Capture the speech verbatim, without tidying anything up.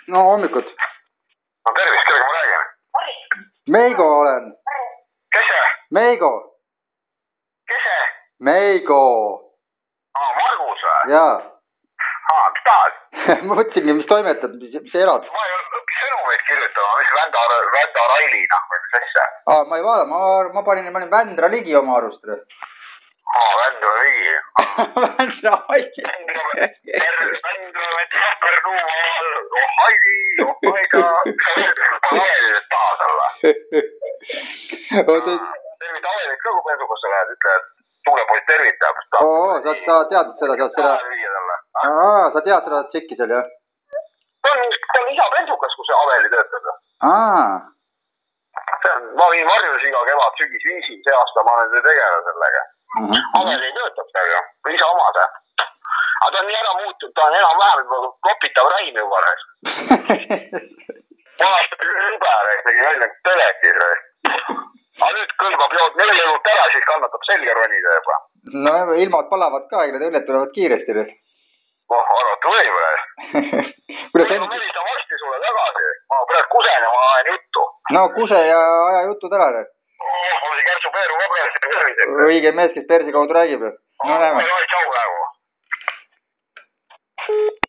no hommikut. no tervist, kellega ma räägin? Meigo olen. Kes see? Meigo. Kes see? Meigo. aa, Margus või? jaa. aa, mis tahad? ma mõtlesingi, mis toimetad, mis, mis elad? ma ei õppi sõnumeid kirjutama, mis Vända, Vända Railina või mis asja? aa, ma ei vaada, ma, ma panin, ma olin Vändra Ligi oma arust. aa, Vändra Ligi. Vändra Haidi. Vändra, Vändra, Pärnu maal, oh Haidi, oh Haida. ma Avelit tahas olla. tervita Avelit ka, kui pensukosse lähed, ütle, et tuulepoiss tervitab. oo, sa, sa tead seda, sa seda... aa, sa tead seda tšekki seal, jah? ta on, ta on isa pensukas, kus see Aveli töötab. aa. see on, ma viin Varjus iga kevad sügis viisin, see aasta ma olen tegele sellega. Mm -hmm. Aveli töötab seal ju, isa oma see. aga ta on nii ära muutunud, ta on enam-vähem juba klopitav räim juba. vanasti über, tegi välja telekis. aga nüüd kõlbab jood neli õlut ära, siis kannatab selga ronida juba. no ilmad palavad ka, need õlled tulevad kiiresti. oh, arvata võib või? ma melistan varsti sulle tagasi. ma praegu kusen ja ma ajan juttu. no kuse ja aja jutud ära. oh, mul oli Kärtsu Peeru ka praegu. õige mees, kes persi kaudu räägib. no näeme. tšau praegu.